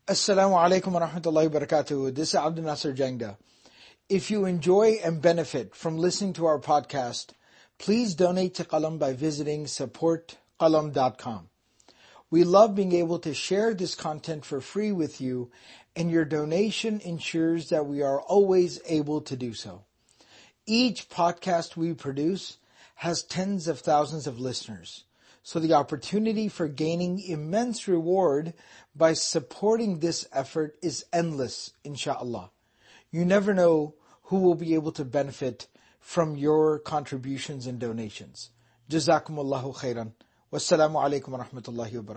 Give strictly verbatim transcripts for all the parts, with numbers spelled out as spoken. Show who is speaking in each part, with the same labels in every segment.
Speaker 1: Assalamu alaikum wa rahmatullahi wa barakatuh. This is Abdul Nasser Jangda. If you enjoy and benefit from listening to our podcast, please donate to Qalam by visiting support qalam dot com. We love being able to share this content for free with you, and your donation ensures that we are always able to do so. Each podcast we produce has tens of thousands of listeners, so the opportunity for gaining immense reward by supporting this effort is endless, inshaAllah. You never know who will be able to benefit from your contributions and donations. Jazakumullahu khairan. Wassalamu alaikum wa rahmatullahi wa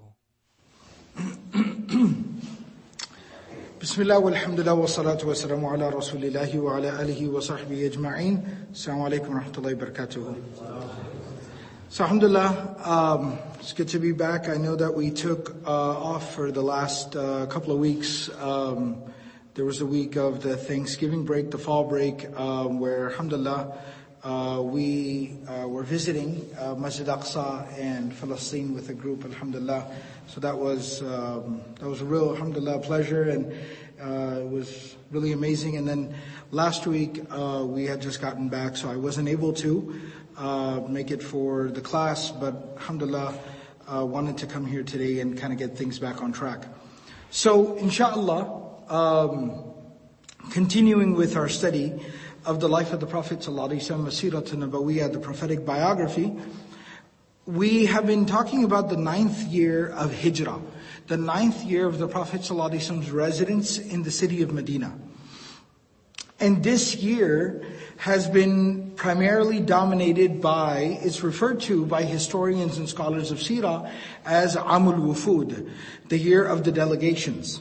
Speaker 1: barakatuh. Bismillah walhamdulillah wa salatu wa salamu ala rasulillahi wa ala alihi wa sahbihi ajma'in. Assalamu alaikum wa rahmatullahi wa barakatuh. So alhamdulillah, um, it's good to be back. I know that we took uh, off for the last uh, couple of weeks. Um, there was a week of the Thanksgiving break, the fall break, um, where alhamdulillah, uh, we uh, were visiting uh, Masjid Aqsa and Palestine with a group, alhamdulillah. So that was um, that was a real alhamdulillah pleasure, and uh, it was really amazing. And then last week uh, we had just gotten back, so I wasn't able to Uh, make it for the class, but alhamdulillah, uh, wanted to come here today and kind of get things back on track. So inshallah, um, continuing with our study of the life of the Prophet sallallahu alaihi wasallam, Siratun Nabawiyyah, the prophetic biography, we have been talking about the ninth year of Hijrah, the ninth year of the Prophet sallallahu alaihi wasallam's residence in the city of Medina. And this year has been primarily dominated by, it's referred to by historians and scholars of Sirah as Amul Wufud, the year of the delegations.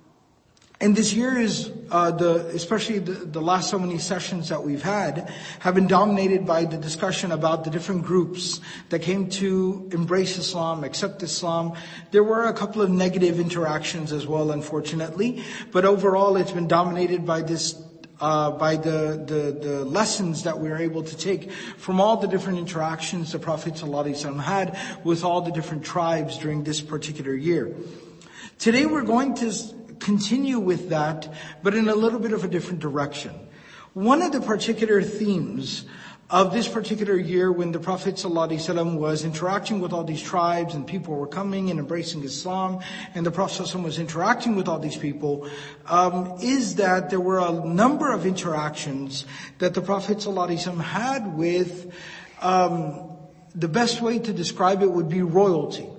Speaker 1: And this year is, uh, the, especially the, the last so many sessions that we've had, have been dominated by the discussion about the different groups that came to embrace Islam, accept Islam. There were a couple of negative interactions as well, unfortunately, but overall it's been dominated by this Uh, by the, the, the lessons that we are able to take from all the different interactions the Prophet ﷺ had with all the different tribes during this particular year. Today we're going to continue with that, but in a little bit of a different direction. One of the particular themes of this particular year, when the Prophet ﷺ was interacting with all these tribes and people were coming and embracing Islam, and the Prophet ﷺ was interacting with all these people, um, is that there were a number of interactions that the Prophet ﷺ had with, um, the best way to describe it would be royalty.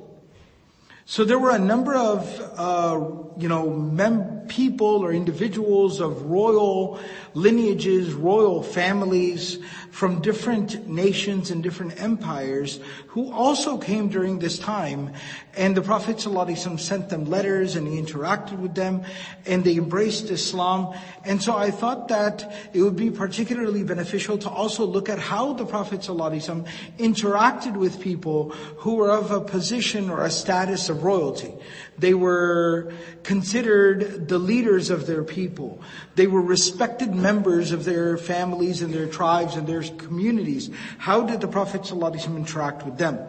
Speaker 1: So there were a number of, uh, you know, mem- people or individuals of royal lineages, royal families from different nations and different empires who also came during this time. And the Prophet ﷺ sent them letters and he interacted with them and they embraced Islam. And so I thought that it would be particularly beneficial to also look at how the Prophet ﷺ interacted with people who were of a position or a status of royalty. They were considered the leaders of their people. They were respected members of their families and their tribes and their communities. How did the Prophet ﷺ interact with them?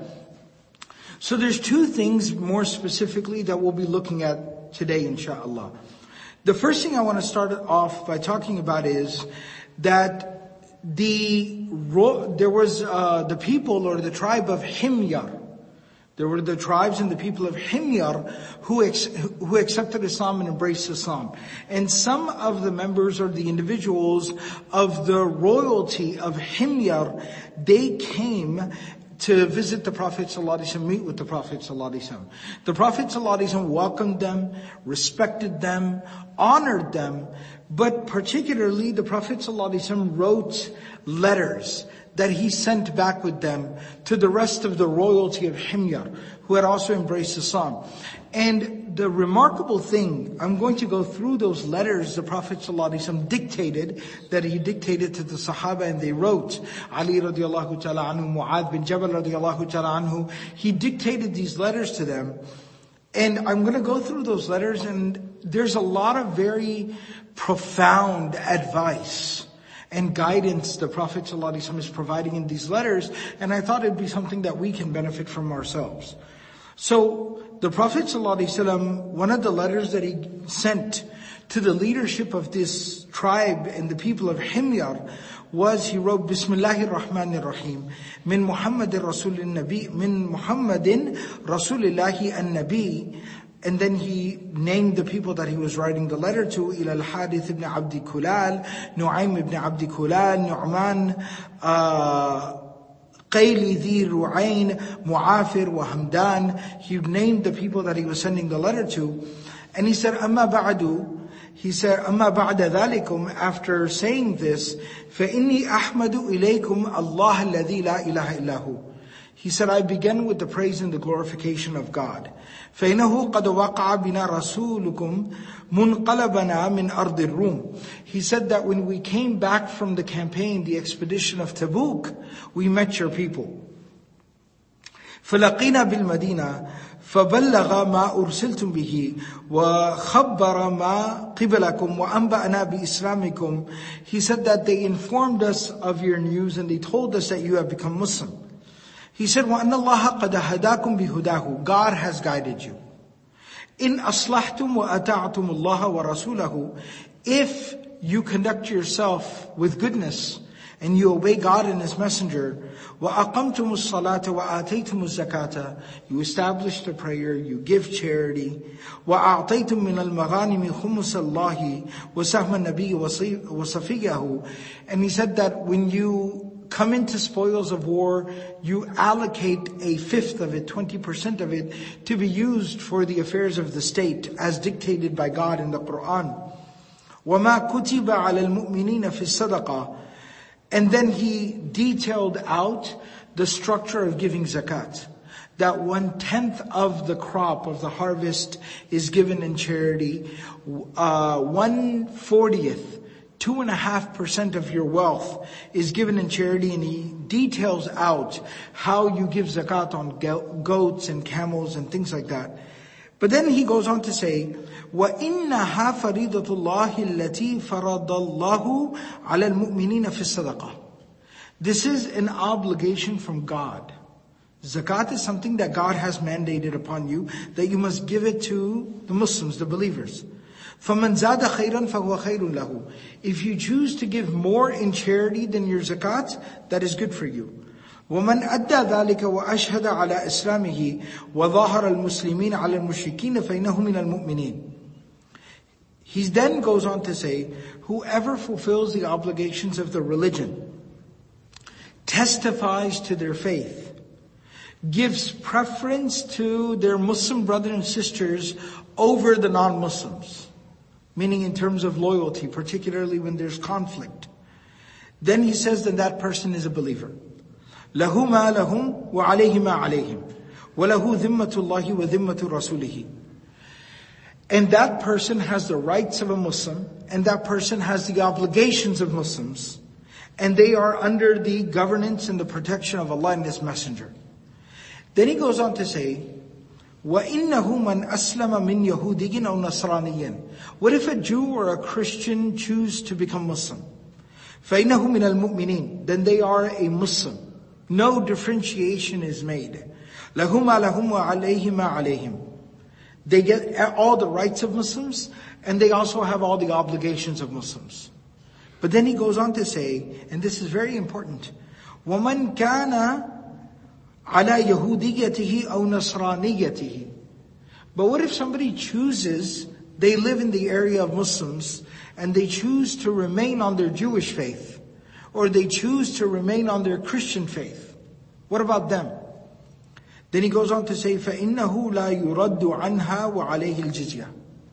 Speaker 1: So there's two things more specifically that we'll be looking at today, inshaAllah. The first thing I want to start off by talking about is that the there was uh, the people or the tribe of Himyar. There were the tribes and the people of Himyar who ex- who accepted Islam and embraced Islam. And some of the members or the individuals of the royalty of Himyar, they came to visit the Prophet ﷺ, meet with the Prophet ﷺ. The Prophet ﷺ welcomed them, respected them, honored them, but particularly the Prophet ﷺ wrote letters that he sent back with them to the rest of the royalty of Himyar, who had also embraced Islam. And the remarkable thing, I'm going to go through those letters the Prophet ﷺ dictated, that he dictated to the Sahaba, and they wrote. Ali radiallahu ta'ala anhu, Mu'adh bin Jabal radiallahu ta'ala anhu, he dictated these letters to them. And I'm going to go through those letters, and there's a lot of very profound advice and guidance the Prophet ﷺ is providing in these letters, and I thought it'd be something that we can benefit from ourselves. So the Prophet ﷺ, one of the letters that he sent to the leadership of this tribe and the people of Himyar was, he wrote, Bismillahir Rahmanir Rahim, Min Muhammadin Rasulin Nabi, Min Muhammadin Rasulillahi an-Nabi. And then he named the people that he was writing the letter to, Ila al-Hadith ibn Abdi Kulal, Nu'aym ibn Abdi Kulal, Nu'man, uh, Qayli dhi Ru'ayn, Mu'afir wa Hamdan. He named the people that he was sending the letter to. And he said, Amma ba'du, he said, Amma ba'da dhalikum, after saying this, فَإِنِّي أَحْمَدُ إِلَيْكُمْ اللَّهَ الَّذِي لَا إِلَهَ إِلَّا هُ. He said, I begin with the praise and the glorification of God. فَإِنَّهُ قَدْ وَقَعَ بِنَا رَسُولُكُمْ مُنْقَلَبَنَا مِنْ أَرْضِ الرُّومِ. He said that when we came back from the campaign, the expedition of Tabuk, we met your people. فَلَقِينَا بِالْمَدِينَةِ فَبَلَّغَ مَا أُرْسِلْتُمْ بِهِ وَخَبَّرَ مَا قِبَلَكُمْ وَأَنْبَأَنَا بِإِسْلَامِكُمْ. He said that they informed us of your news and they told us that you have become Muslim. He said, وَأَنَّ اللَّهَ قَدْ هَدَاكُمْ بِهُدَاهُ. God has guided you. إِنْ أَصْلَحْتُمْ وَأَتَعْتُمُ اللَّهَ وَرَسُولَهُ. If you conduct yourself with goodness and you obey God and His Messenger, وَأَقَمْتُمُ الصَّلَاةَ وَآتَيْتُمُ الزَّكَاةَ. You establish the prayer, you give charity. وَأَعْطَيْتُم مِّنَ الْمَغَانِمِ خُمُسَ اللَّهِ وَسَهْمَ النَّبِيِّ وَصَفِيَّهُ. And he said that when you come into spoils of war, you allocate a fifth of it, twenty percent of it, to be used for the affairs of the state, as dictated by God in the Quran. وَمَا كُتِبَ عَلَى الْمُؤْمِنِينَ فِي الصَّدَقَةِ. And then he detailed out the structure of giving zakat. That one-tenth of the crop of the harvest is given in charity. Uh, one-fortieth, two and a half percent of your wealth is given in charity, and he details out how you give zakat on goats and camels and things like that. But then he goes on to say, وَإِنَّهَا فَرِيضَةُ اللَّهِ الَّتِي فَرَضَ اللَّهُ عَلَى الْمُؤْمِنِينَ فِي الصَّدَقَةِ. This is an obligation from God. Zakat is something that God has mandated upon you, that you must give it to the Muslims, the believers. فَمَنْ زَادَ خَيْرًا فَهُوَ خَيْرٌ لَهُ. If you choose to give more in charity than your zakat, that is good for you. وَمَنْ أَدَّى ذَلِكَ وَأَشْهَدَ عَلَى إِسْلَامِهِ وَظَاهَرَ الْمُسْلِمِينَ عَلَى الْمُشْرِكِينَ فَإِنَّهُ مِنَ الْمُؤْمِنِينَ. He then goes on to say, whoever fulfills the obligations of the religion, testifies to their faith, gives preference to their Muslim brothers and sisters over the non-Muslims, meaning in terms of loyalty, particularly when there's conflict, then he says that that person is a believer. لَهُ مَا لَهُمْ وَعَلَيْهِ مَا عَلَيْهِمْ وَلَهُ ذِمَّةُ اللَّهِ وَذِمَّةُ رَسُولِهِ. And that person has the rights of a Muslim, and that person has the obligations of Muslims, and they are under the governance and the protection of Allah and His Messenger. Then he goes on to say, وَإِنَّهُ مَنْ أَسْلَمَ مِنْ يَهُودِيٍّ أَوْ نَصْرَانِيٍّ. What if a Jew or a Christian choose to become Muslim? فَإِنَّهُ مِنَ الْمُؤْمِنِينَ. Then they are a Muslim. No differentiation is made. لَهُ مَا لَهُمْ وَعَلَيْهِ مَا عَلَيْهِمْ. They get all the rights of Muslims, and they also have all the obligations of Muslims. But then he goes on to say, and this is very important, وَمَنْ كَانَ عَلَى يَهُودِيَّتِهِ أَوْ نَصْرَانِيَّتِهِ. But what if somebody chooses, they live in the area of Muslims, and they choose to remain on their Jewish faith, or they choose to remain on their Christian faith? What about them? Then he goes on to say, فَإِنَّهُ لَا يُرَدُّ عَنْهَا وَعَلَيْهِ الْجِزْيَةِ.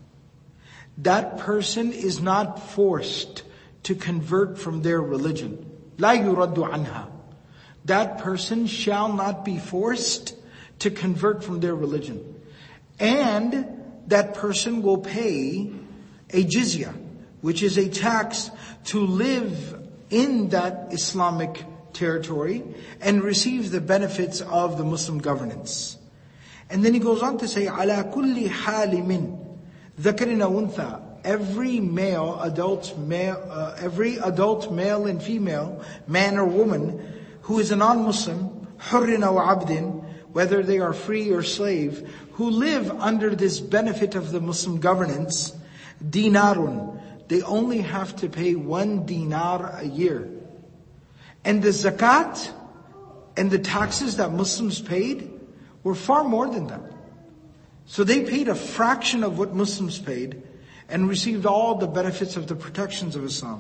Speaker 1: That person is not forced to convert from their religion. لَا يُرَدُّ عَنْهَا. That person shall not be forced to convert from their religion. And that person will pay a jizya, which is a tax to live in that Islamic territory and receive the benefits of the Muslim governance. And then he goes on to say, عَلَى كُلِّ حَالٍ ذَكَرٍ وَأُنْثَى. Every male, adult male, uh, every adult male and female, man or woman, who is a non-Muslim, حُرٍّ وَعَبْدٍ whether they are free or slave, who live under this benefit of the Muslim governance, dinarun, they only have to pay one dinar a year. And the zakat and the taxes that Muslims paid were far more than that. So they paid a fraction of what Muslims paid and received all the benefits of the protections of Islam.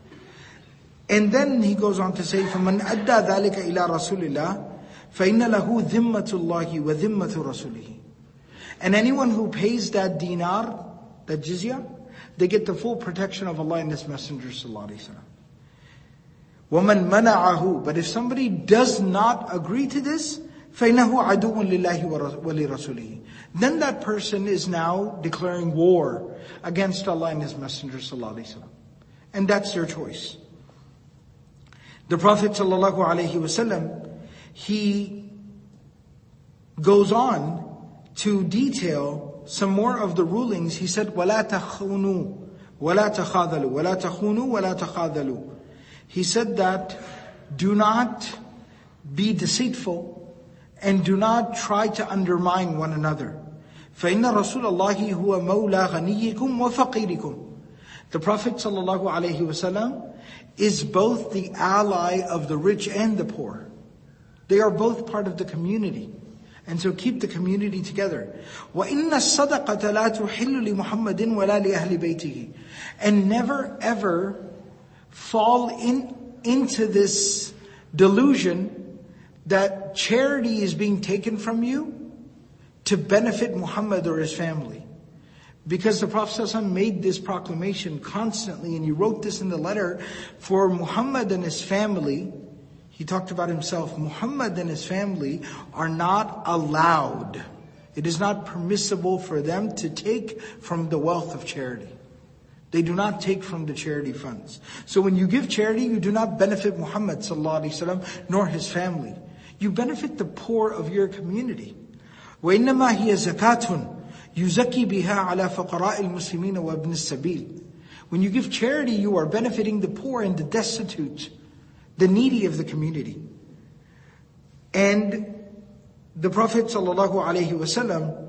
Speaker 1: And then he goes on to say, فَمَنْ أَدَّى ذَلِكَ إِلَىٰ رَسُولِ اللَّهِ فَإِنَّ لَهُ ذِمَّةُ اللَّهِ وَذِمَّةُ رَسُولِهِ. And anyone who pays that dinar, that jizya, they get the full protection of Allah and His Messenger sallallahu alaihi wasallam. وَمَنْ مَنَعَهُ. But if somebody does not agree to this, فَإِنَّهُ عَدُوٌ لِلَّهِ وَلِرَسُولِهِ. Then that person is now declaring war against Allah and His Messenger sallallahu alaihi wasallam. And that's their choice. The Prophet sallallahu alaihi wasallam, he goes on to detail some more of the rulings. He said, وَلَا تَخُونُوا وَلَا تَخَاذَلُوا وَلَا تَخُونُوا وَلَا تَخَاذَلُوا. He said that do not be deceitful and do not try to undermine one another. فَإِنَّ رَسُولَ اللَّهِ هُوَ مَوْلَى غَنِيِّكُمْ وَفَقِيرِكُمْ. The Prophet sallallahu alaihi wasallam is both the ally of the rich and the poor. They are both part of the community. And so keep the community together. وَإِنَّ الصَّدَقَةَ لَا تُحِلُّ لِمُحَمَّدٍ وَلَا لِأَهْلِ بَيْتِهِ. And never ever fall in into this delusion that charity is being taken from you to benefit Muhammad or his family. Because the Prophet ﷺ made this proclamation constantly, and he wrote this in the letter for Muhammad and his family. He talked about himself, Muhammad and his family are not allowed. It is not permissible for them to take from the wealth of charity. They do not take from the charity funds. So when you give charity, you do not benefit Muhammad sallallahu alaihi wasallam nor his family. You benefit the poor of your community. وَإِنَّمَا هِيَ زَكَاتٌ يُزَكِّي بِهَا عَلَى فَقَرَاءِ الْمُسْلِمِينَ وَابْنِ السَّبِيلِ. When you give charity, you are benefiting the poor and the destitute, the needy of the community. And the Prophet sallallahu alaihi wasallam,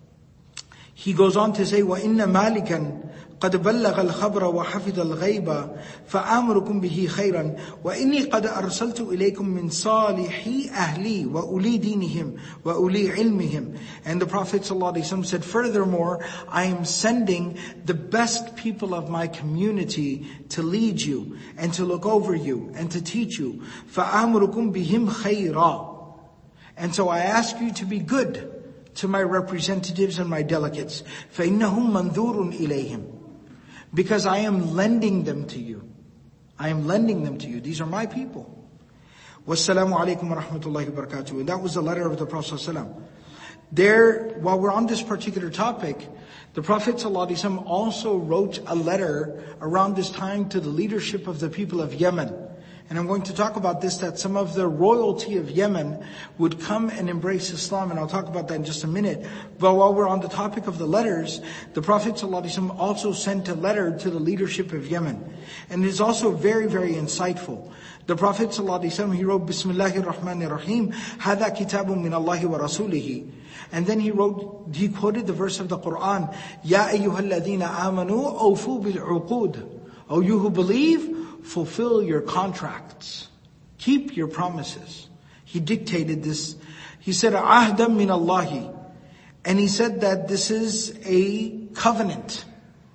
Speaker 1: he goes on to say, وَإِنَّ مَالِكًا قد بلغ الخبر وحفظ الغيب فآمركم به خيرا وإني قد أرسلت إليكم من صالحي أهلي وأولي دينهم وأولي علمهم. And the Prophet ﷺ said, furthermore, I am sending the best people of my community to lead you and to look over you and to teach you. فآمركم بهم خيرا. And so I ask you to be good to my representatives and my delegates. فإنهم منذور إليهم. Because I am lending them to you. I am lending them to you. These are my people. Wassalamu alaikum wa rahmatullahi wa barakatuh. And that was the letter of the Prophet ﷺ. There, while we're on this particular topic, the Prophet ﷺ also wrote a letter around this time to the leadership of the people of Yemen. And I'm going to talk about this, that some of the royalty of Yemen would come and embrace Islam, and I'll talk about that in just a minute. But while we're on the topic of the letters, the Prophet ﷺ also sent a letter to the leadership of Yemen. And it is also very, very insightful. The Prophet ﷺ, he wrote, Bismillahir Rahmanir Rahim, Hada kitabun min Allahi wa rasulihi. And then he wrote, he quoted the verse of the Quran, Ya ayyuhalladhina amanu awfu bil-uqud. O you who believe, fulfill your contracts. Keep your promises. He dictated this. He said, Ahdam min Allahi. And he said that this is a covenant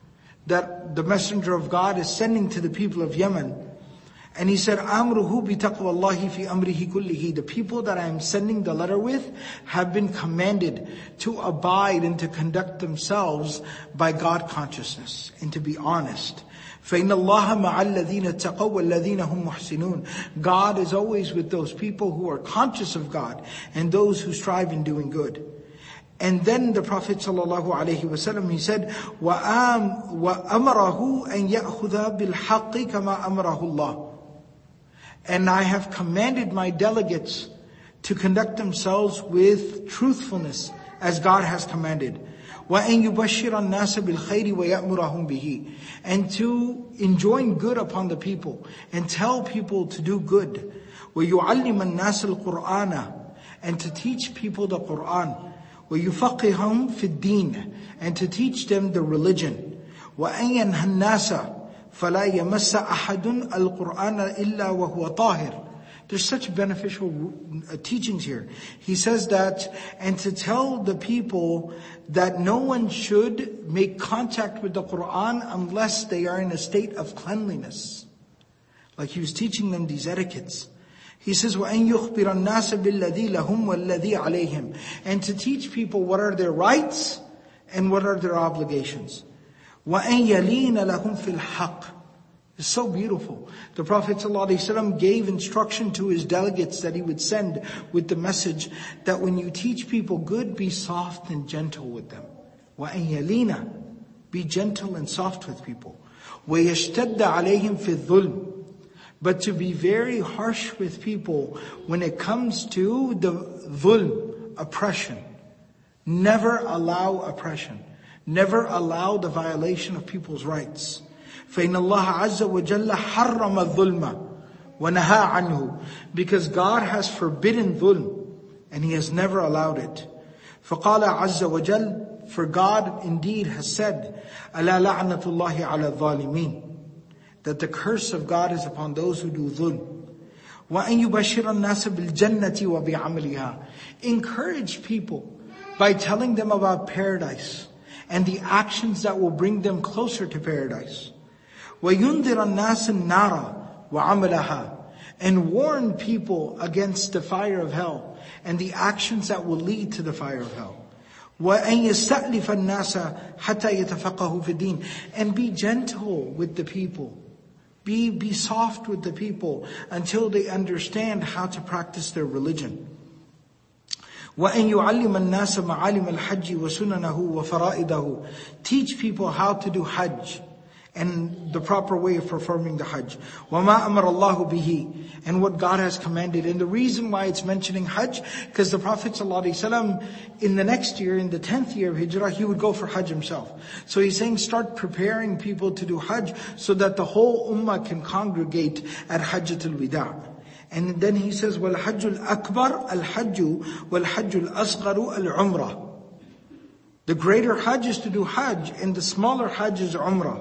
Speaker 1: that the Messenger of God is sending to the people of Yemen. And he said, Amruhu bi taqwallahi fi amrihi kullihi. The people that I am sending the letter with have been commanded to abide and to conduct themselves by God consciousness and to be honest. فَإِنَّ اللَّهَ مَعَ الَّذِينَ اتَّقَوْا وَالَّذِينَ هُمْ مُحْسِنُونَ. God is always with those people who are conscious of God and those who strive in doing good. And then the Prophet sallallahu alaihi wasallam, he said, وَأَمَرَهُ أَنْ يَأْخُذَ بِالْحَقِّ كَمَا أَمَرَهُ اللَّهُ. And I have commanded my delegates to conduct themselves with truthfulness as God has commanded. وَأَنْ يُبَشِّرَ النَّاسَ بِالْخَيْرِ وَيَأْمُرَهُمْ بِهِ. And to enjoin good upon the people and tell people to do good. وَيُعَلِّمَ النَّاسَ الْقُرْآنَ. and to teach people the Quran. وَيُفَقِّهُمْ فِي الدِّينِ, and to teach them the religion. وَأَنْ يَنْهَى النَّاسَ فَلَا يَمَسَّ أَحَدٌ الْقُرْآنَ إِلَّا وَهُوَ طَاهِرٌ. There's such beneficial teachings here. He says that, and to tell the people that no one should make contact with the Quran unless they are in a state of cleanliness. Like he was teaching them these etiquettes. He says, وَأَنْ يُخْبِرَ النَّاسَ بِالَّذِي لَهُمْ وَالَّذِي عَلَيْهِمْ, and to teach people what are their rights and what are their obligations. وَأَنْ يَلِينَ لَهُمْ فِي الْحَقِّ. It's so beautiful. The Prophet ﷺ gave instruction to his delegates that he would send with the message that when you teach people good, be soft and gentle with them. وَأَنْ يَلِينَ, be gentle and soft with people. وَيَشْتَدَّ عَلَيْهِمْ فِي الظُّلْمِ, but to be very harsh with people when it comes to the dhulm, oppression. Never allow oppression. Never allow the violation of people's rights. فَإِنَّ اللَّهَ عَزَّ وَجَلَّ حَرَّمَ الظُّلْمَ وَنَهَى عَنْهُ, because God has forbidden dhulm and He has never allowed it. فَقَالَ عَزَّ وَجَلَّ, for God indeed has said, أَلَا لَعْنَةُ اللَّهِ عَلَى الظَّالِمِينَ, that the curse of God is upon those who do dhulm. وَأَن يُبَشِّرَ النَّاسَ بِالْجَنَّةِ وَبِعَمَلِهَا, encourage people by telling them about paradise and the actions that will bring them closer to paradise. وَيُنذِرَ النَّاسَ النَّارَ وَعَمَلَهَا, and warn people against the fire of hell and the actions that will lead to the fire of hell. وَأَن يَسْتَأْلِفَ النَّاسَ حَتَّى يَتَفَقَّهُوا فِي الدِّينِ, and be gentle with the people. Be, be soft with the people until they understand how to practice their religion. وَأَن يُعَلِّمَ النَّاسَ مَعَالِمَ الْحَجِّ وَسُنَنَهُ وَفَرَائِدَهُ, teach people how to do Hajj and the proper way of performing the Hajj. وَمَا أَمَرَ اللَّهُ بِهِ, and what God has commanded. And the reason why it's mentioning Hajj, because the Prophet ﷺ, in the next year, in the tenth year of Hijrah, he would go for Hajj himself. So he's saying, start preparing people to do Hajj so that the whole Ummah can congregate at Hajjatul Wida'. And then he says, وَالْحَجُّ الْأَكْبَرُ الْحَجُّ وَالْحَجُّ الْأَصْغَرُ الْعُمْرَةُ. The greater Hajj is to do Hajj, and the smaller Hajj is Umrah.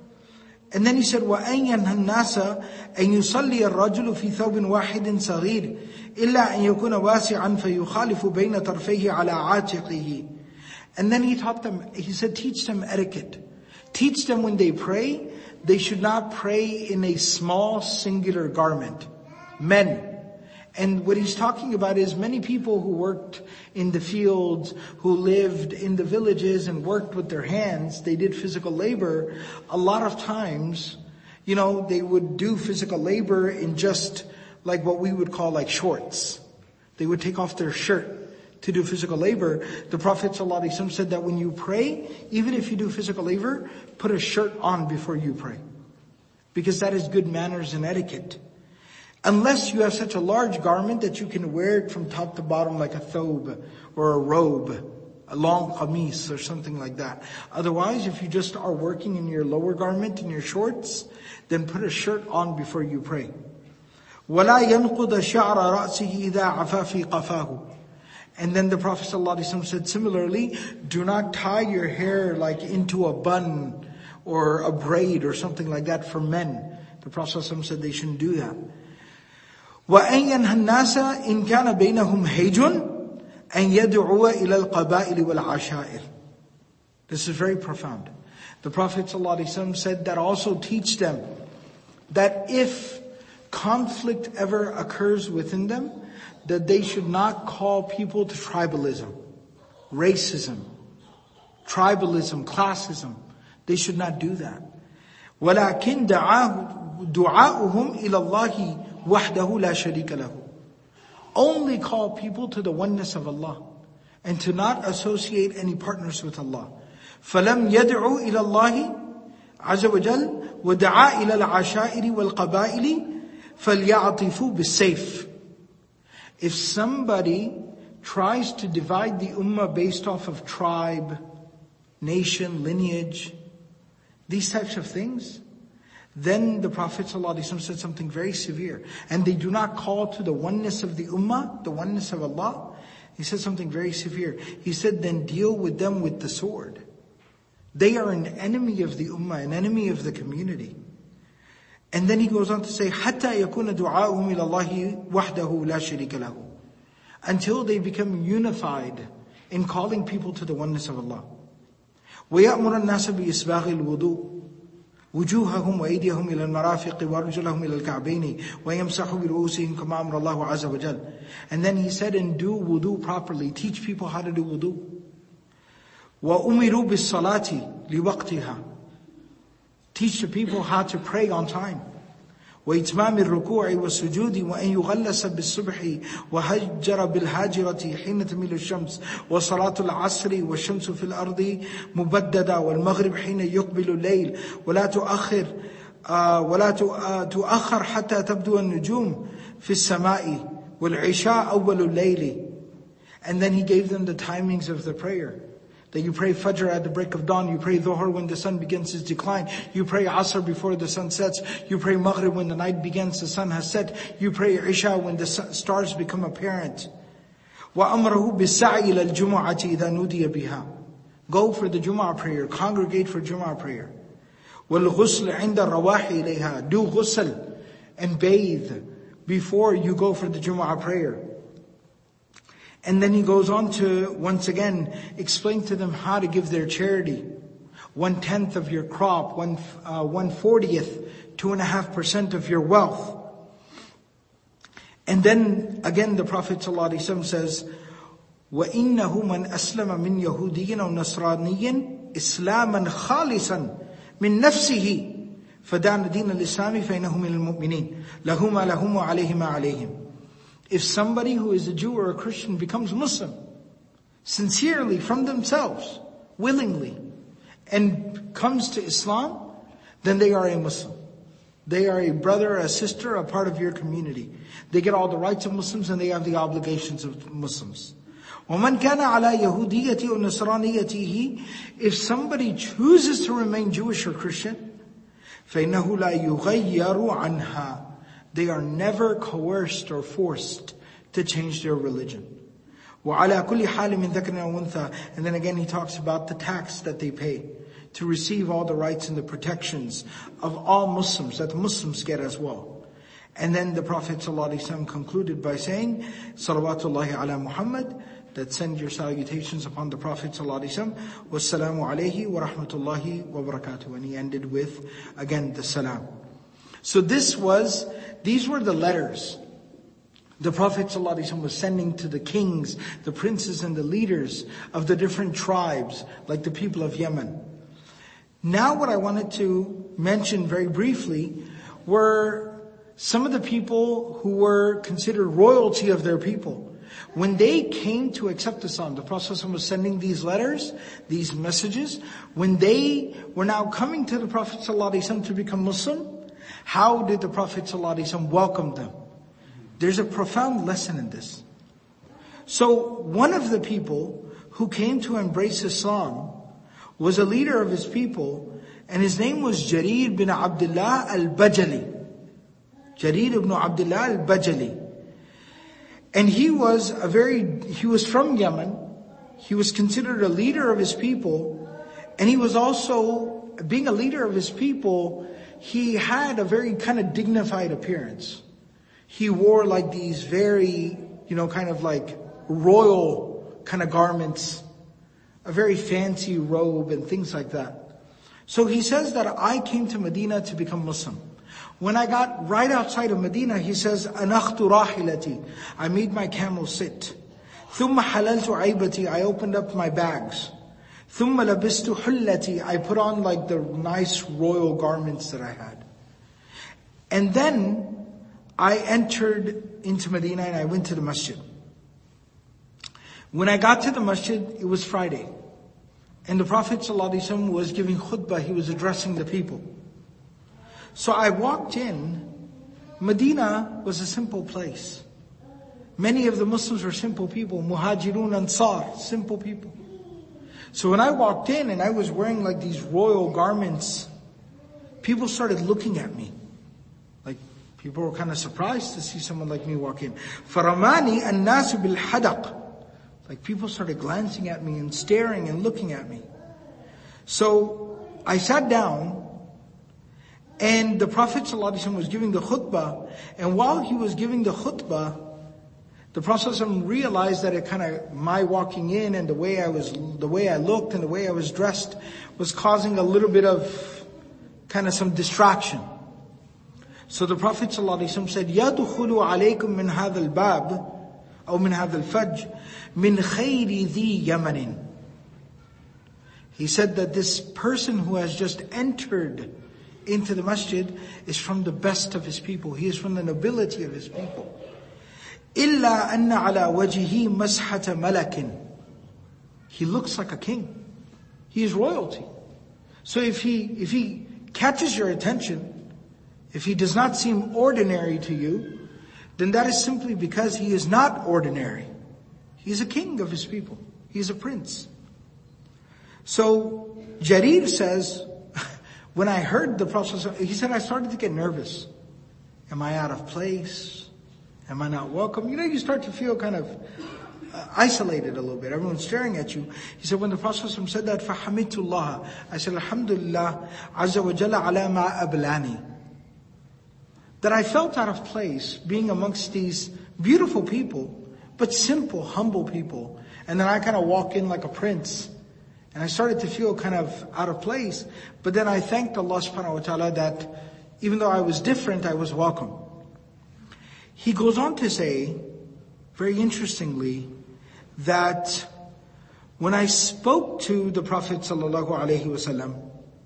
Speaker 1: And then he said, وَأَنْ يَنْهَى النَّاسَ أَنْ يُصَلِّيَ الرَّجُلُ فِي ثَوْبٍ وَاحِدٍ صَغِيرٍ إِلَّا أَنْ يَكُونَ وَاسِعًا فَيُخَالِفُ بَيْنَ طَرْفَيْهِ عَلَى عَاتِقِهِ. And then he taught them, he said, teach them etiquette. Teach them when they pray, they should not pray in a small singular garment. Men. And what he's talking about is many people who worked in the fields, who lived in the villages and worked with their hands, they did physical labor. A lot of times, you know, they would do physical labor in just like what we would call like shorts. They would take off their shirt to do physical labor. The Prophet ﷺ said that when you pray, even if you do physical labor, put a shirt on before you pray. Because that is good manners and etiquette. Unless you have such a large garment that you can wear it from top to bottom like a thobe or a robe, a long qamis or something like that. Otherwise, if you just are working in your lower garment, in your shorts, then put a shirt on before you pray. وَلَا يَنْقُضَ شَعْرَ رَأْسِهِ إِذَا عَفَا فِي قَفَاهُ. And then the Prophet ﷺ said similarly, do not tie your hair like into a bun or a braid or something like that for men. The Prophet ﷺ said they shouldn't do that. وَأَنْ يَنْهَى النَّاسَ إِنْ كَانَ بَيْنَهُمْ هَيْجٌ أَنْ يَدْعُوَ إِلَى الْقَبَائِلِ وَالْعَشَائِرِ. This is very profound. The Prophet ﷺ said that also teach them that if conflict ever occurs within them, that they should not call people to tribalism, racism, tribalism, classism. They should not do that. وَلَكِنْ دُعَاؤُهُمْ إِلَى اللَّهِ وَحْدَهُ لَا شَرِيكَ لَهُ. Only call people to the oneness of Allah and to not associate any partners with Allah. فَلَمْ يَدْعُوا إِلَى اللَّهِ عَزَّ وَجَلَّ وَدَعَا إِلَى الْعَشَائِرِ وَالْقَبَائِلِ فَلْيَعْطِفُوا بِالسَّيْفِ. If somebody tries to divide the ummah based off of tribe, nation, lineage, these types of things, then the Prophet ﷺ said something very severe. And they do not call to the oneness of the ummah, the oneness of Allah. He said something very severe. He said, then deal with them with the sword. They are an enemy of the ummah, an enemy of the community. And then he goes on to say, حَتَّى يَكُونَ دُعَاءُهُمْ إِلَى اللَّهِ وَحْدَهُ لَا شَرِيكَ لَهُ. Until they become unified in calling people to the oneness of Allah. وَيَأْمُرَ النَّاسَ بِإِسْبَاغِ الْوُضُوءِ وجوههم وأيديهم إلى المرافق وأرجلهم إلى الكعبين ويمسحوا برؤوسهم كما أمر الله عز وجل. And then he said, and do wudu properly. Teach people how to do wudu. وأمروا بالصلاة لوقتها. Teach the people how to pray on time. وإتمام الركوع والسجود وأن يغلس بالصبح وهجر بالهاجرة حين تميل الشمس وصلاة العصر والشمس في الأرض مبددة والمغرب حين يقبل الليل ولا تؤخر ولا تؤخر حتى تبدو النجوم في السماء والعشاء أول الليل. And then he gave them the timings of the prayer. That you pray Fajr at the break of dawn, you pray Dhuhr when the sun begins its decline, you pray Asr before the sun sets, you pray Maghrib when the night begins, the sun has set, you pray Isha when the stars become apparent. وَأَمْرَهُ بِالسَّعِي إِلَى الْجُمُعَةِ إِذَا نُودِيَ بِهَا. Go for the Jumu'ah prayer, congregate for Jumu'ah prayer. وَالْغُسْلِ عِنْدَ الرَّوَاحِ إِلَيْهَا. Do ghusl and bathe before you go for the Jumu'ah prayer. And then he goes on to, once again, explain to them how to give their charity. One tenth of your crop, one, uh, one fortieth, two and a half percent of your wealth. And then, again, the Prophet ﷺ says, وَإِنَّهُ مَنْ أَسْلَمَ مِنْ يَهُودِيٍّ أَوْ نَصْرَانِيٍّ إِسْلَامًا خَالِصًا مِنْ نَفْسِهِ فَدَانَ دِينَ الْإِسْلَامِ فَإِنَّهُ مِنَ الْمُؤْمِنِينَ لَهُ مَا لَهُمْ وَعَلَيْهِ مَا عَلَيْهِمْ. If somebody who is a Jew or a Christian becomes Muslim, sincerely from themselves, willingly, and comes to Islam, then they are a Muslim. They are a brother, a sister, a part of your community. They get all the rights of Muslims and they have the obligations of Muslims. وَمَنْ كَانَ عَلَى يَهُودِيَّةِ وَنَصْرَانِيَّتِهِ. If somebody chooses to remain Jewish or Christian, فَإِنَّهُ لَا يُغَيَّرُ عَنْهَا. They are never coerced or forced to change their religion. وَعَلَى كُلِّ حَالٍ مِنْ ذَكْرٍ أَوْ أُنْثَى. And then again he talks about the tax that they pay to receive all the rights and the protections of all Muslims, that the Muslims get as well. And then the Prophet ﷺ concluded by saying, Salawatullahi ala Muhammad, that send your salutations upon the Prophet ﷺ, wassalamu alayhi wa rahmatullahi wa barakatuh. And he ended with, again, the salam. So this was, these were the letters the Prophet ﷺ was sending to the kings, the princes and the leaders of the different tribes, like the people of Yemen. Now what I wanted to mention very briefly were some of the people who were considered royalty of their people. When they came to accept Islam, the Prophet ﷺ was sending these letters, these messages. When they were now coming to the Prophet ﷺ to become Muslim, how did the Prophet ﷺ welcome them? There's a profound lesson in this. So one of the people who came to embrace Islam was a leader of his people, and his name was Jarir bin Abdullah al-Bajali. Jarir ibn Abdullah al-Bajali. And he was a very, he was from Yemen. He was considered a leader of his people. And he was also, being a leader of his people, he had a very kind of dignified appearance. He wore like these very, you know, kind of like royal kind of garments, a very fancy robe and things like that. So he says that I came to Medina to become Muslim. When I got right outside of Medina, he says, أَنَخْتُ رَاحِلَتِي. I made my camel sit. ثُمَّ حَلَلْتُ عَيْبَتِي. I opened up my bags. ثُمَّ لَبِسْتُ حُلَّتِي. I put on like the nice royal garments that I had. And then I entered into Medina and I went to the masjid. When I got to the masjid, it was Friday. And the Prophet ﷺ was giving khutbah, he was addressing the people. So I walked in. Medina was a simple place. Many of the Muslims were simple people. Muhajirun, Ansar, simple people. So when I walked in and I was wearing like these royal garments, people started looking at me. Like, people were kind of surprised to see someone like me walk in. فَرَمَانِي النَّاسُ بِالْحَدَقِ. Like, people started glancing at me and staring and looking at me. So, I sat down, and the Prophet ﷺ was giving the khutbah, and while he was giving the khutbah, the Prophet ﷺ realized that it kind of, my walking in and the way I was, the way I looked and the way I was dressed was causing a little bit of kind of some distraction. So the Prophet ﷺ said, يَدْخُلُ عَلَيْكُم مِّنْ هَذَا الْبَابِ أو من هذا الفج من خير ذي يمن. He said that this person who has just entered into the masjid is from the best of his people. He is from the nobility of his people. إِلَّا أَنَّ عَلَى وَجْهِهِ مَسْحَةَ مَلَكٍ. He looks like a king. He is royalty. So if he, if he catches your attention, if he does not seem ordinary to you, then that is simply because he is not ordinary. He is a king of his people. He is a prince. So Jarir says, when I heard the Prophet, he said, I started to get nervous. Am I out of place? Am I not welcome? You know, you start to feel kind of uh, isolated a little bit. Everyone's staring at you. He said, when the Prophet said that, فَحَمِدْتُ اللَّهَ, I said, Alhamdulillah, عَزَّ وَجَلَّ عَلَى مَا أَبْلَانِي. That I felt out of place being amongst these beautiful people, but simple, humble people. And then I kind of walk in like a prince. And I started to feel kind of out of place. But then I thanked Allah subhanahu wa ta'ala that even though I was different, I was welcome. He goes on to say, very interestingly, that when I spoke to the Prophet sallallahu alaihi wasallam,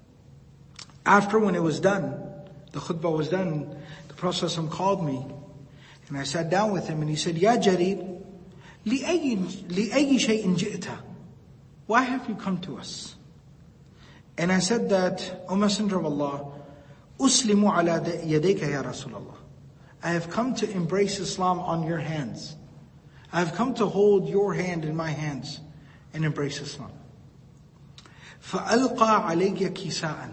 Speaker 1: after when it was done, the khutbah was done, the Prophet sallallahu called me, and I sat down with him, and he said, Ya Jarir, لِأَيِّ شَيْءٍ جِئْتَ? Why have you come to us? And I said that, O Messenger of Allah, أُسْلِمُ عَلَى يَدَيْكَ يَا رَسُولَ اللَّهِ. I have come to embrace Islam on your hands. I have come to hold your hand in my hands and embrace Islam. فَأَلْقَى عَلَيْكَ كِسَاءً.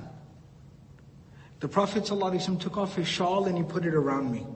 Speaker 1: The Prophet ﷺ took off his shawl and he put it around me.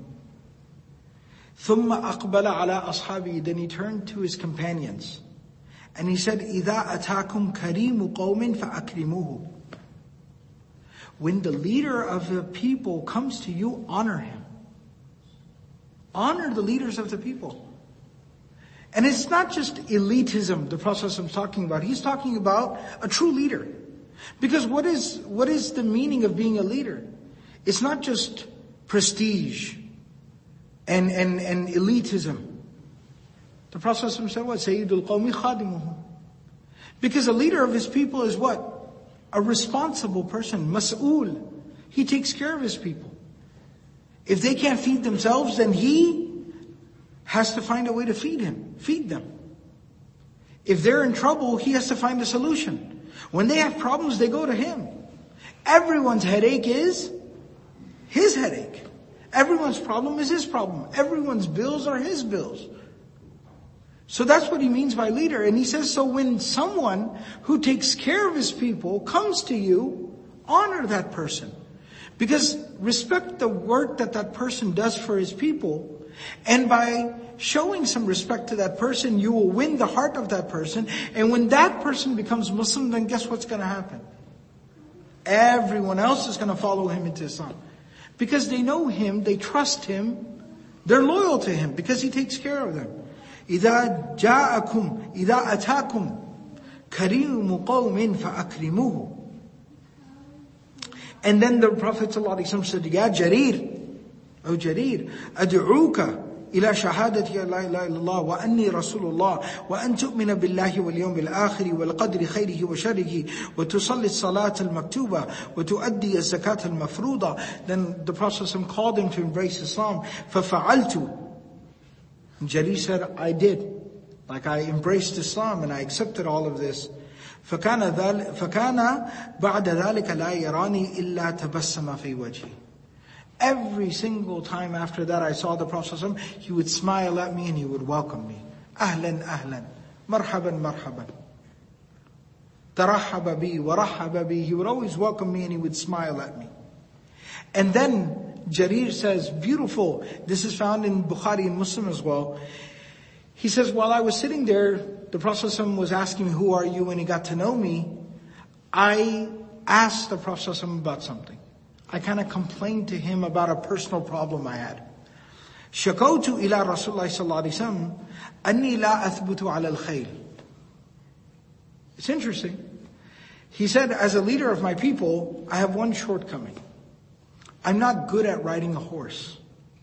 Speaker 1: ثُمَّ أَقْبَلَ عَلَىٰ أَصْحَابِهِ. Then he turned to his companions. And he said, إِذَا أَتَاكُمْ كَرِيمُ قَوْمٍ فَأَكْرِمُوهُ. When the leader of the people comes to you, honor him. Honor the leaders of the people. And it's not just elitism the Prophet is talking about. He's talking about a true leader. Because what is what is the meaning of being a leader? It's not just prestige and, and, and elitism. The Prophet said what? Sayyidul Qawmi Khadimuhu. Because a leader of his people is what? A responsible person. Mas'ul. He takes care of his people. If they can't feed themselves, then he has to find a way to feed him, feed them. If they're in trouble, he has to find a solution. When they have problems, they go to him. Everyone's headache is his headache. Everyone's problem is his problem. Everyone's bills are his bills. So that's what he means by leader. And he says, so when someone who takes care of his people comes to you, honor that person. Because respect the work that that person does for his people. And by showing some respect to that person, you will win the heart of that person. And when that person becomes Muslim, then guess what's going to happen? Everyone else is going to follow him into Islam. Because they know him, they trust him, they're loyal to him because he takes care of them. إِذَا جَاءَكُمْ إِذَا أَتَاكُمْ كَرِيمُ قَوْمٍ فَأَكْرِمُوهُ. And then the Prophet ﷺ said, Ya Jarir, O Jarir, أدعوك إلى شهادة لا إله إلا الله وأني رسول الله وأن تؤمن بالله واليوم الآخر والقدر خيره وشره وتصلي الصلاة المكتوبة وتؤدي الزكاة المفروضة. Then the Prophet ﷺ called him to embrace Islam. فَفَعَلْتُ. And Jarir said, I did. Like I embraced Islam and I accepted all of this. فكان ذلك فكان بعد ذلك لا يراني إلا تبسم في وجهي. Every single time after that I saw the Prophet ﷺ, he would smile at me and he would welcome me. أهلا أهلا مرحبا مرحبا ترحب بي ورحب بي. He would always welcome me and he would smile at me. And then Jarir says, beautiful, this is found in Bukhari and Muslim as well. He says, while I was sitting there, the Prophet ﷺ was asking me, who are you? And he got to know me. I asked the Prophet ﷺ about something. I kind of complained to him about a personal problem I had. شكوت إلى رسول الله صلى الله عليه وسلم أني لا أثبت على الخيل. It's interesting. He said, as a leader of my people, I have one shortcoming. I'm not good at riding a horse.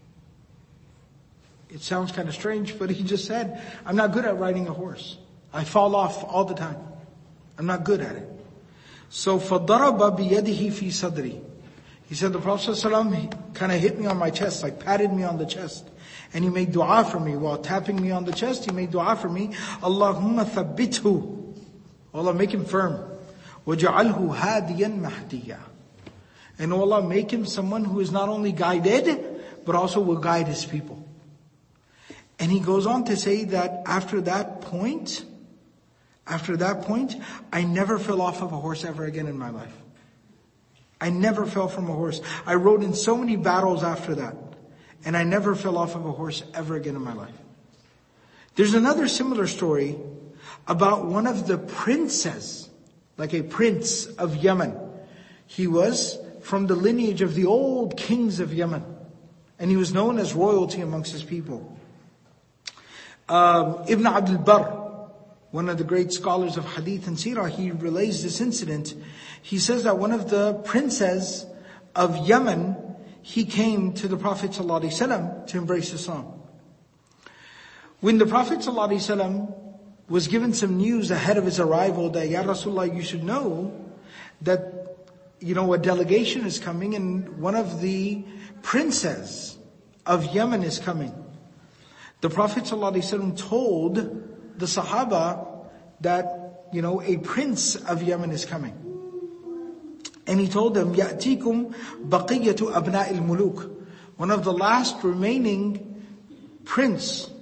Speaker 1: It sounds kind of strange, but he just said, I'm not good at riding a horse. I fall off all the time. I'm not good at it. So, فَضَرَبَ بِيَدِهِ فِي صَدْرِي. He said, the Prophet ﷺ kind of hit me on my chest, like patted me on the chest. And he made dua for me. While tapping me on the chest, he made dua for me. Allahumma thabbithu. Allah, make him firm. وَجَعَلْهُ هَادِيًا مَهْدِيًا. And Allah, make him someone who is not only guided, but also will guide his people. And he goes on to say that after that point, after that point, I never fell off of a horse ever again in my life. I never fell from a horse. I rode in so many battles after that. And I never fell off of a horse ever again in my life. There's another similar story about one of the princes, like a prince of Yemen. He was from the lineage of the old kings of Yemen. And he was known as royalty amongst his people. Um, Ibn Abdul Barr, one of the great scholars of Hadith and Sirah, he relays this incident. He says that one of the princes of Yemen, he came to the Prophet ﷺ to embrace Islam. When the Prophet ﷺ was given some news ahead of his arrival that, Ya Rasulullah, you should know that, you know, a delegation is coming and one of the princes of Yemen is coming. The Prophet ﷺ told the Sahaba that, you know, a prince of Yemen is coming. And he told them, يَأْتِيكُمْ بَقِيَّةُ أَبْنَاءِ الْمُلُوكِ. One of the last remaining prince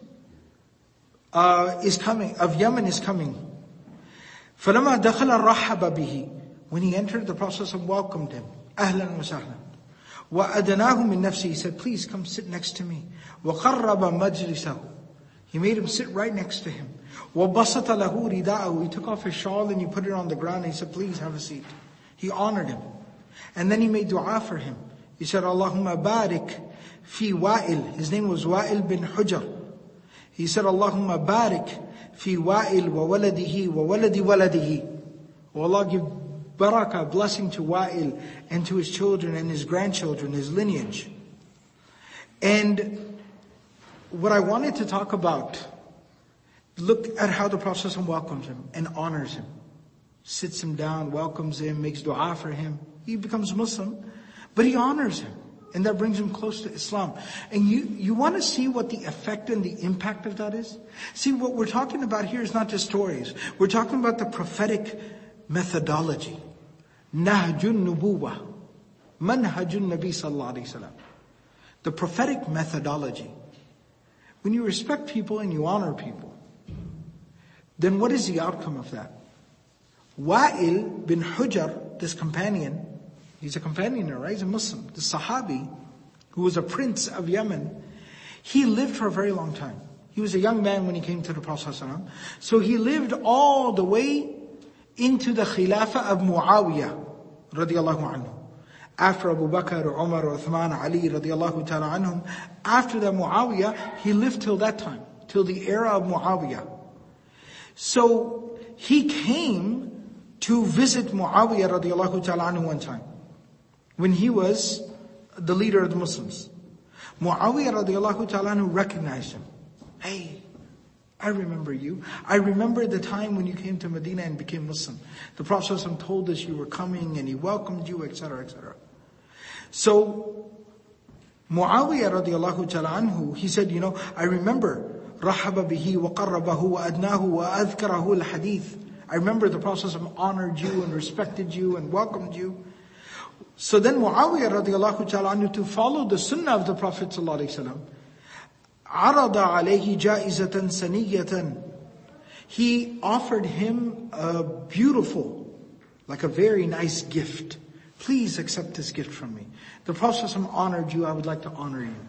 Speaker 1: uh, is coming, of Yemen is coming. فَلَمَا دَخَلَ رَحَّبَ بِهِ. When he entered, the Prophet welcomed him. أَهْلًا وَسَهْلًا. وَأَدَنَاهُ مِن نَفْسِهِ. He said, please come sit next to me. وَقَرَّبَ مَجْلِسَهُ. He made him sit right next to him. وَبَسَطَ لَهُ رِدَاءَهُ. He took off his shawl and he put it on the ground and he said, please have a seat. He honored him. And then he made dua for him. He said, Allahumma barik fi Wa'il. His name was Wa'il bin Hujr. He said, Allahumma barik fi Wa'il wa waladihi wa waladi waladihi. Oh Allah, give barakah, blessing to Wa'il and to his children and his grandchildren, his lineage. And what I wanted to talk about, look at how the Prophet welcomes him and honors him. Sits him down, welcomes him, makes dua for him. He becomes Muslim, but he honors him. And that brings him close to Islam. And you, you want to see what the effect and the impact of that is? See, what we're talking about here is not just stories. We're talking about the prophetic methodology. Nahjun nubuwah. Manhajun nabi sallallahu alayhi wa sallam. The prophetic methodology. When you respect people and you honor people, then what is the outcome of that? Wa'il bin Hujr, this companion, he's a companion, right? He's a Muslim. The Sahabi, who was a prince of Yemen, he lived for a very long time. He was a young man when he came to the Prophet ﷺ. So he lived all the way into the Khilafah of Muawiyah, radiallahu anhu. After Abu Bakr, or Umar, or Uthman, Ali, radiallahu ta'ala anhum, after the Muawiyah, he lived till that time, till the era of Muawiyah. So he came to visit Muawiyah radiallahu ta'ala anhu one time, when he was the leader of the Muslims. Muawiyah radiallahu ta'ala anhu recognized him. Hey, I remember you. I remember the time when you came to Medina and became Muslim. The Prophet ﷺ told us you were coming and he welcomed you, et cetera, et cetera. So, Muawiyah radiallahu ta'ala anhu, he said, you know, I remember, رَحَبَ بِهِ وَقَرَّبَهُ وَأَدْنَاهُ وَأَذْكَرَهُ الْحَدِيثِ. I remember the Prophet ﷺ honored you and respected you and welcomed you. So then Muawiyah radiallahu ta'ala anhu, to follow the sunnah of the Prophet sallallahu alaihi wasallam, عَرَضَ عَلَيْهِ جَائِزَةً سَنِيَّةً. He offered him a beautiful, like a very nice gift, Please accept this gift from me. The Prophet ﷺ honored you, I would like to honor you.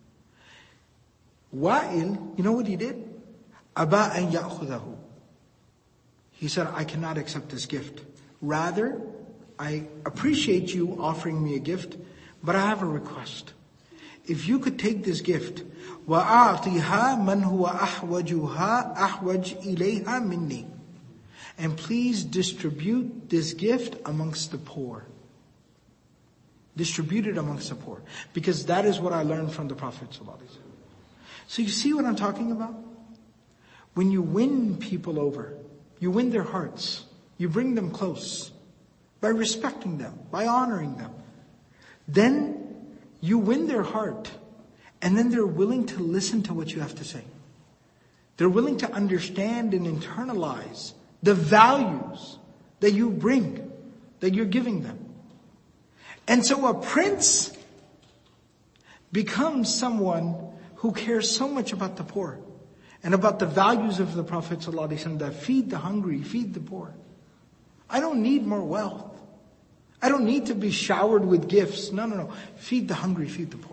Speaker 1: Wa'il, you know what he did? Aba an ya'khudahu. He said, I cannot accept this gift. Rather, I appreciate you offering me a gift, but I have a request. If you could take this gift, وَأَعْطِهَا مَنْ هُوَ أَحْوَجُهَا أَحْوَجْ إِلَيْهَا مِنِّي. And please distribute this gift amongst the poor. Distribute it amongst the poor. Because that is what I learned from the Prophet ﷺ. So you see what I'm talking about? When you win people over, you win their hearts, you bring them close, by respecting them, by honoring them, then you win their heart, and then they're willing to listen to what you have to say. They're willing to understand and internalize the values that you bring, that you're giving them. And so a prince becomes someone who cares so much about the poor and about the values of the Prophet ﷺ, that feed the hungry, feed the poor. I don't need more wealth. I don't need to be showered with gifts. No, no, no. Feed the hungry, feed the poor.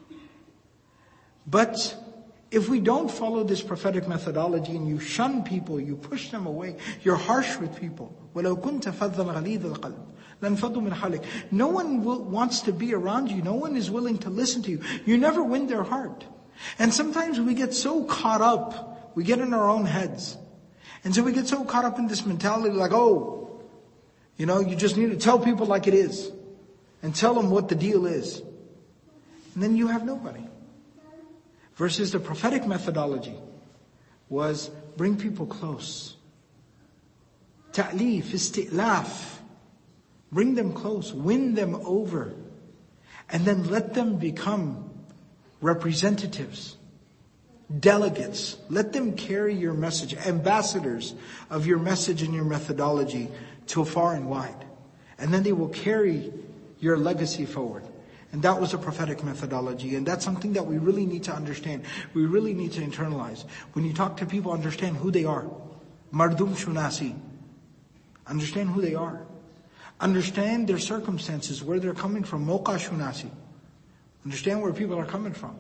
Speaker 1: But if we don't follow this prophetic methodology and you shun people, you push them away, you're harsh with people. وَلَوْ كُنْتَ فَضًّا غَلِيظَ الْقَلْبِ لَانْفَضُّوا مِنْ حَوْلِكَ. No one will, wants to be around you. No one is willing to listen to you. You never win their heart. And sometimes we get so caught up, we get in our own heads. And so we get so caught up in this mentality like, oh, you know, you just need to tell people like it is. And tell them what the deal is. And then you have nobody. Versus the prophetic methodology was bring people close. Ta'lif, isti'laf. Bring them close, win them over. And then let them become representatives, delegates. Let them carry your message, ambassadors of your message and your methodology to far and wide. And then they will carry your legacy forward. And that was a prophetic methodology. And that's something that we really need to understand. We really need to internalize. When you talk to people, understand who they are. Mardum shunasi. Understand who they are. Understand their circumstances, where they're coming from. Moqa shunasi. Understand where people are coming from.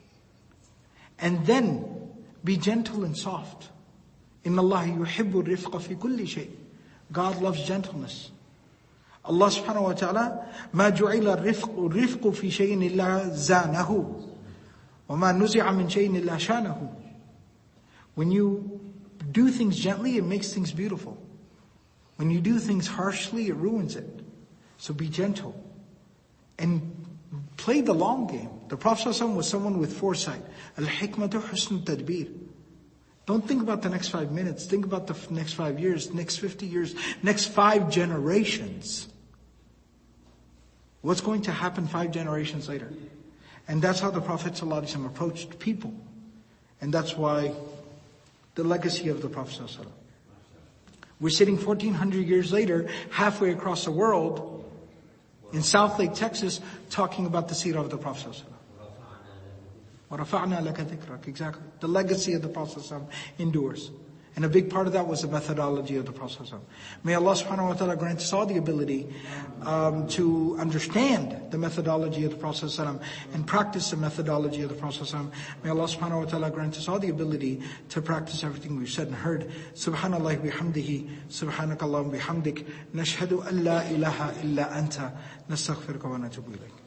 Speaker 1: And then be gentle and soft. Inna Allah yuhibbu rifqa fi kulli shay. God loves gentleness. Allah subhanahu wa ta'ala, مَا جُعِلَ الرِّفْقُ الرِّفْقُ فِي شَيْءٍ إِلَّا زَانَهُ وَمَا نُزِعَ مِنْ شَيْءٍ إِلَّا شَانَهُ. When you do things gently, it makes things beautiful. When you do things harshly, it ruins it. So be gentle. And play the long game. The Prophet ﷺ was someone with foresight. Al-hikmatu husn tadbir. Don't think about the next five minutes. Think about the next five years, next fifty years, next five generations. What's going to happen five generations later? And that's how the Prophet ﷺ approached people. And that's why the legacy of the Prophet ﷺ. We're sitting fourteen hundred years later, halfway across the world, in South Lake, Texas, talking about the seerah of the Prophet ﷺ. وَرَفَعْنَا لَكَ ذِكْرَكَ. Exactly. The legacy of the Prophet ﷺ endures. And a big part of that was the methodology of the Prophet ﷺ. May Allah subhanahu wa ta'ala grant us all the ability um, to understand the methodology of the Prophet ﷺ and practice the methodology of the Prophet ﷺ. May Allah subhanahu wa ta'ala grant us all the ability to practice everything we've said and heard. Subhanallah bihamdihi, subhanakallah bihamdik, nashhadu an la ilaha illa anta, nastaghfiruka wa natubu ilayk.